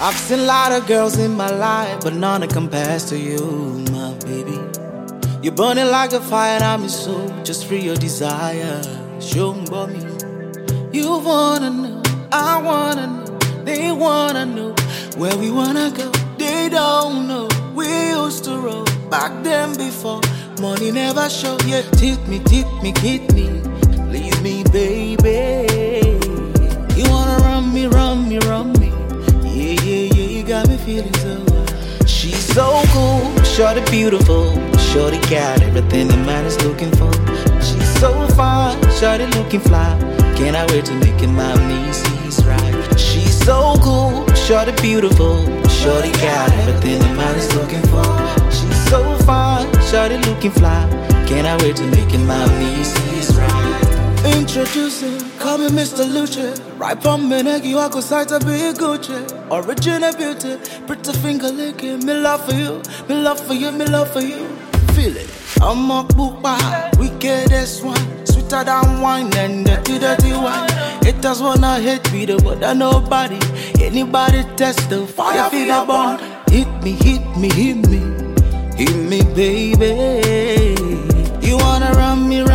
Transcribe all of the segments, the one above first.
I've seen a lot of girls in my life, but none that compares to you, my baby. You're burning like a fire, and I'm your soul. Just free your desire. Show me. You wanna know, I wanna know, they wanna know where we wanna go. They don't know. We used to roll back then before money never showed. Yeah, tip me, hit me, leave me, baby. You wanna run me. Yeah, you got me feeling so well. She's so cool, shorty beautiful, shorty got everything the man is looking for. She's so fine, shorty looking fly. Can't I wait to make it my missus right? She's so cool, shorty beautiful, shorty got everything the man is looking for. She's so fine, shorty looking fly. Can't I wait to make it my missus right? Introducing, call me Mr. Luce. Right from my neck, you are go sight to be Gucci. Original beauty, pretty finger licking. Me love for you, me love for you, me love for you. Feel it. I'm a boopa, wickedest one. Sweeter than wine and dirty wine. Haters wanna hate me, but I nobody. Anybody test the fire, feel the bond. Hit me, baby. You wanna run me.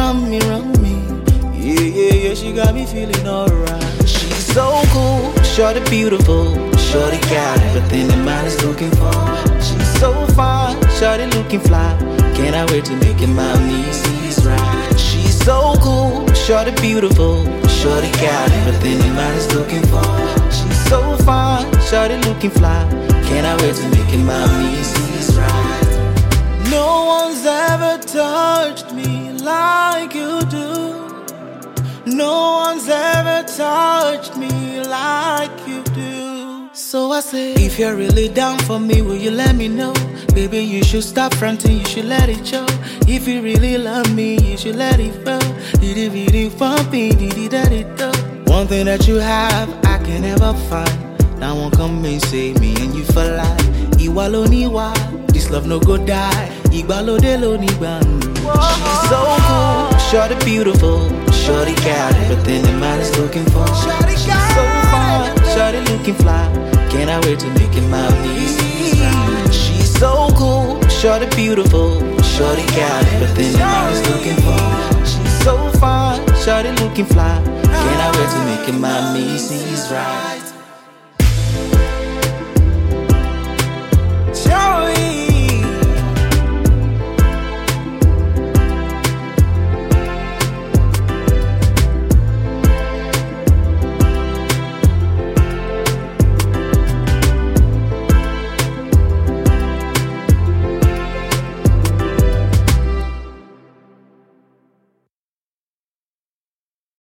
Yeah, she got me feeling alright. She's so cool, shorty beautiful, shorty got everything the man is looking for. She's so fine, shorty looking fly. Can't I wait to make it my missus right? She's so cool, shorty beautiful, shorty got everything the man is looking for. She's so fine, shorty looking fly. Can't I wait to make it my missus right? No one's ever touched me like you do. No one's ever touched me like you do. So I say, if you're really down for me, will you let me know? Baby, you should stop fronting, you should let it show. If you really love me, you should let it flow. Diddy bumpy, diddy do. One thing that you have, I can never find. Now won't come and save me and you for life. Iwa lo ni wa, this love no go die. Igba lo de lo ni ban. She's so cool, shorty beautiful, shorty got everything the man is looking for. She's so fine, shorty looking fly. Can't I wait to make it my missus? She's so cool, shorty beautiful, shorty got everything the man is looking for. She's so fine, shorty looking fly. Can't I wait to make it my missus right?